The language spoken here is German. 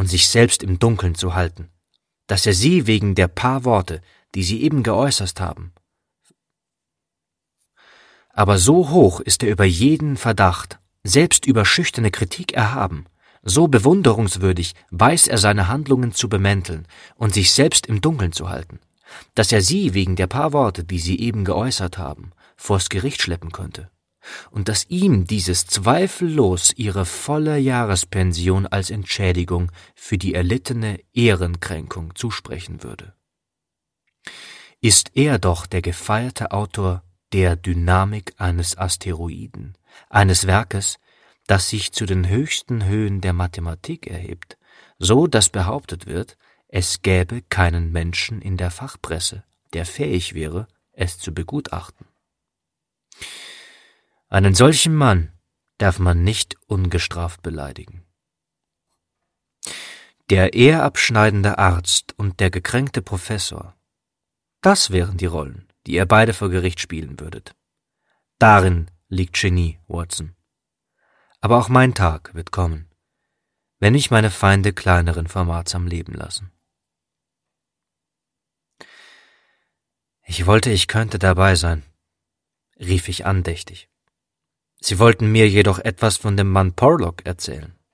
und sich selbst im Dunkeln zu halten, dass er sie wegen der paar Worte, die sie eben geäußert haben. Aber so hoch ist er über jeden Verdacht, selbst über schüchterne Kritik erhaben, so bewunderungswürdig weiß er seine Handlungen zu bemänteln und sich selbst im Dunkeln zu halten, dass er sie wegen der paar Worte, die sie eben geäußert haben, vors Gericht schleppen könnte, und dass ihm dieses zweifellos ihre volle Jahrespension als Entschädigung für die erlittene Ehrenkränkung zusprechen würde. Ist er doch der gefeierte Autor der Dynamik eines Asteroiden, eines Werkes, das sich zu den höchsten Höhen der Mathematik erhebt, so dass behauptet wird, es gäbe keinen Menschen in der Fachpresse, der fähig wäre, es zu begutachten. Einen solchen Mann darf man nicht ungestraft beleidigen. Der ehrabschneidende Arzt und der gekränkte Professor, das wären die Rollen, die ihr beide vor Gericht spielen würdet. Darin liegt Genie, Watson. Aber auch mein Tag wird kommen, wenn mich meine Feinde kleineren Formats am Leben lassen. Ich wollte, ich könnte dabei sein, rief ich andächtig. Sie wollten mir jedoch etwas von dem Mann Porlock erzählen.